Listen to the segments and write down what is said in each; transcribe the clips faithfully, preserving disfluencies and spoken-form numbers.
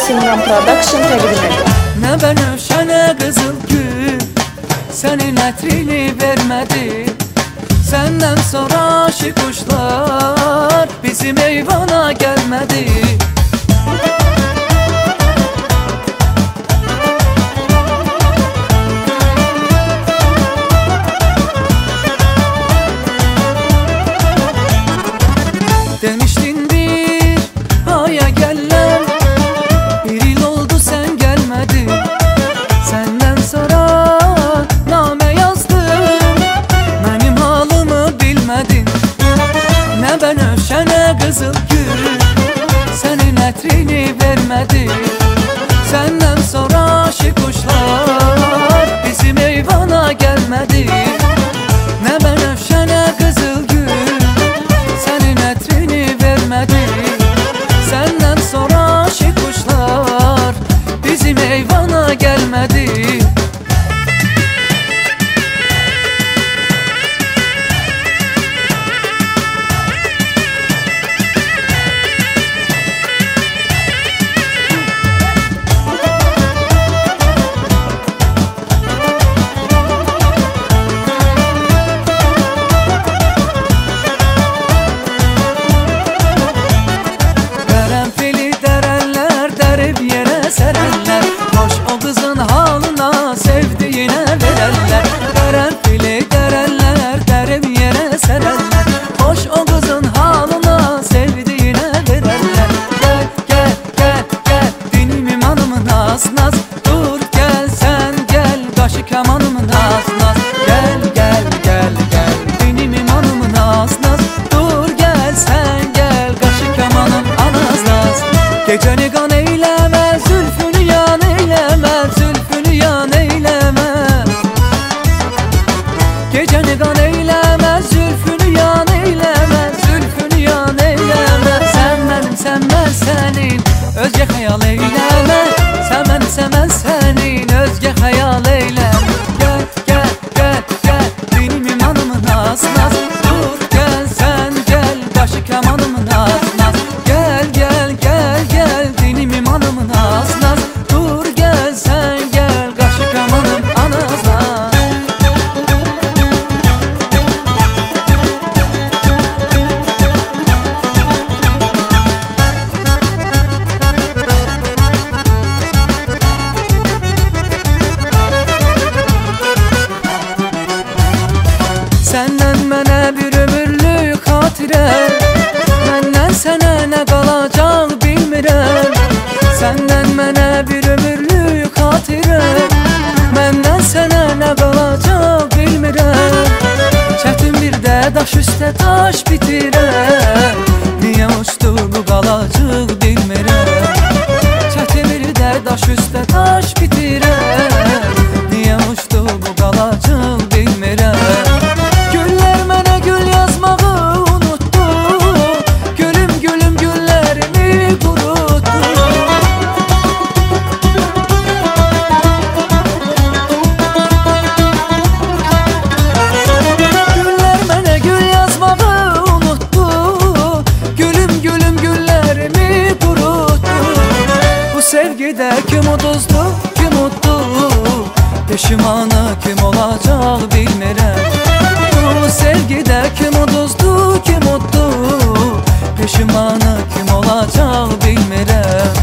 Simran Production təqdim edir. Nə bənövşə, nə qızıl gül sənin ətrini vermədi. Səndən sonra aşıq quşlar bizim eyvana gəlmədi. Demiştin bir aya gəllər, bir il oldu sən gəlmədin. Səndən sonra namə yazdım, mənim halımı bilmədin. Nə bənövşə, nə qızıl gül sənin ətrini vermədi. Səndən sonra aşıq quşlar bizim eyvana gəlmədi. Nə bənövşə, nə qızıl gül sənin ətrini vermədi. Səndən sonra aşıq quşlar bizim eyvana gəlmədi. Sərənlər, hoş o qızın halına sevdiyinə verərlər. Qərənfili dərənlər, dərib yerə sərənlər, hoş o qızın halına sevdiyinə verərlər. Gəl, gəl, gəl, gəl, dinimim hanımın naz naz. Dur gəl, sən gəl, qaşı kamanımın naz naz. Gəl, gəl, gəl, gəl, dinimim hanımın naz naz. Dur gəl, sən gəl, qaşı kamanım anaz naz. Gecəni qan eyləmə, zülfünü yan eyləmə, zülfünü yan eyləmə. Gecəni qan eyləmə, zülfünü yan eyləmə, zülfünü yan eyləmə. Sən mənim, sən mən sənin, özgə xəyal eyləmə. Sən mənimsən, mən sənin, özgə xəyal eyləmə. Gəl, gəl, gəl, gəl, dinimim hanımın naz naz. Dur gəl, sən gəl, qaşı kamanımın naz naz. Gəl, gəl, gəl, gəl, dinimim hanımın naz naz. Dur gəl, sən gəl, qaşı kamanım anaz naz. Səndən mənə bir ömürlük xatirə, məndən sənə nə qalacaq bilmirəm. Səndən mənə bir ömürlük xatirə, məndən sənə nə qalacaq bilmirəm. Çətin bir də daş üstə daş bitirəm, niyə uçdu bu qalacaq bilmirəm. Çətin bir də daş üstə daş bitirəm, niyə uçdu bu qalacaq bilmirəm. Güllər mənə gül yazmağı unutdu, gülüm gülüm güllərimi qurutdu. Güllər mənə gül yazmağı unutdu, gülüm gülüm güllərimi qurutdu. Bu sevgidə kim uduzdu, kim uddu, peşimanı kim olacaq bilmirəm. Bu sevgidə kim uduzdu, kim uddu, peşimanı kim olacaq bilmirəm.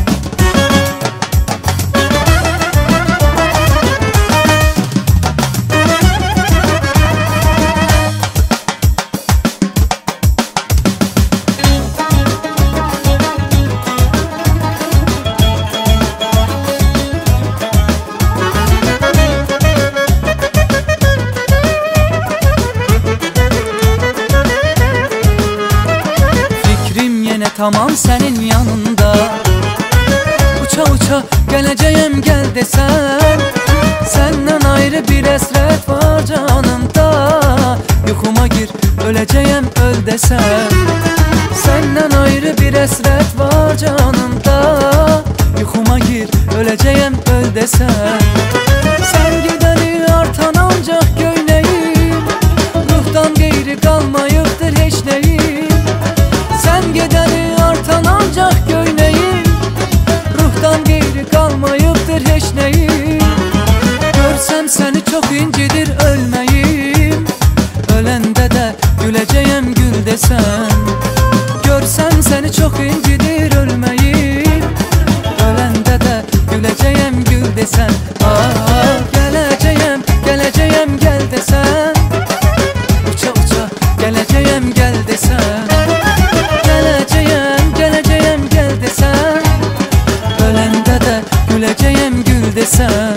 Tamam sənin yanında, uça uça gələcəyəm gəl desən. Səndən ayrı bir əsrət var canımda, yuxuma gir öləcəyəm öl desən. Səndən ayrı bir əsrət var canımda, yuxuma gir öləcəyəm öl desən. Sən gedəni artan ancaq göynəyim, ruhdan qeyri qalmayıbdır heç nəyim. Sən gedəni artan ancaq göynəyim, ruhdan qeyri güleceğim gül desen. Görsem seni çok incidir ölmeyip, ölende de güleceğim gül desen. Aa, geleceğim, geleceğim gel desen. Uça uça geleceğim gel desen. Geleceğim, geleceğim gel desen. Ölende de güleceğim gül desen.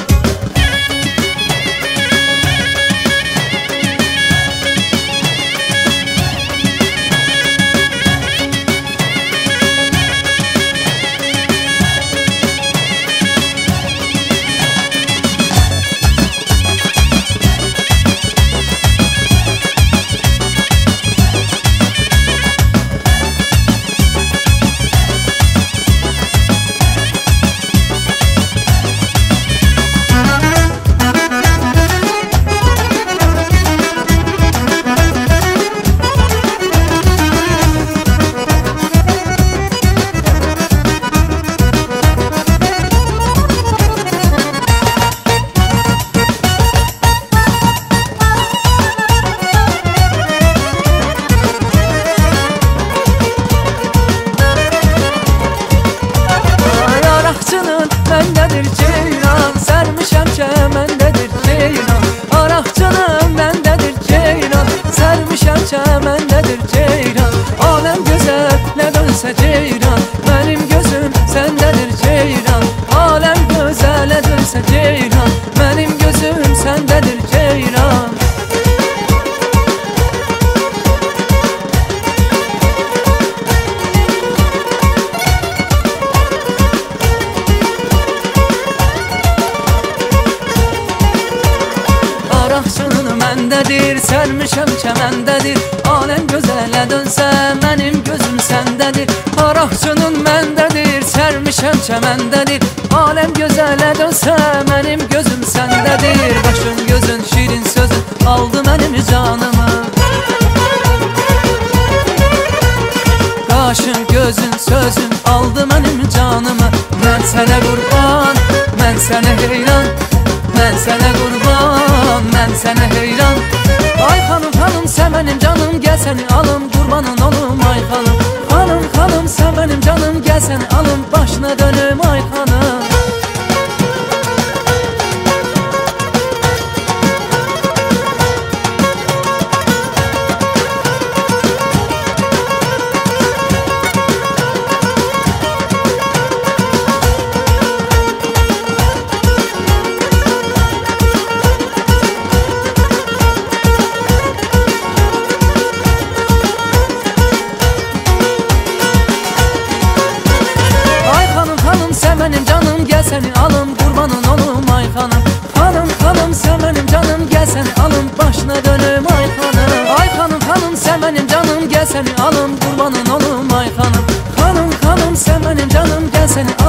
Məndedir ceyran, sərmişəm çəməndedir ceyran. Araqçının məndedir ceyran, sərmişəm çəməndedir ceyran. Aləm gözələ dönsə ceyran, mənim gözüm səndədir ceyran. Aləm gözələ dönsə ceyran, mənim gözüm səndədir ceyran. Araqçının məndədir, sərmişəm çəməndədir. Aləm gözələ dönsə, mənim gözüm səndədir. Araqçının məndədir, sərmişəm çəməndədir. Aləm gözələ dönsə, mənim gözüm səndədir. Başın gözün, şirin sözün aldı mənim canımı. Qaşın, gözün, sözün aldı mənim canımı. Mən sənə qurban, mən sənə heyran, mən sənə qurban, mən sənə heyran. Ay xanım, xanım sən mənim canım, gəl səni alım, qurbanın olum ay xanım. Xanım, xanım sən mənim canım, gəl səni alım, başına dönüm ay xanım. Mənim canım gəl səni alım, qurbanın olum ay xanım. Xanım, xanım sən mənim canım, gəl səni alım, başına dönüm ay xanım. Ay xanım, xanım sən mənim canım, gəl səni alım, qurbanın olum ay xanım. Xanım, xanım sən mənim canım, gəl səni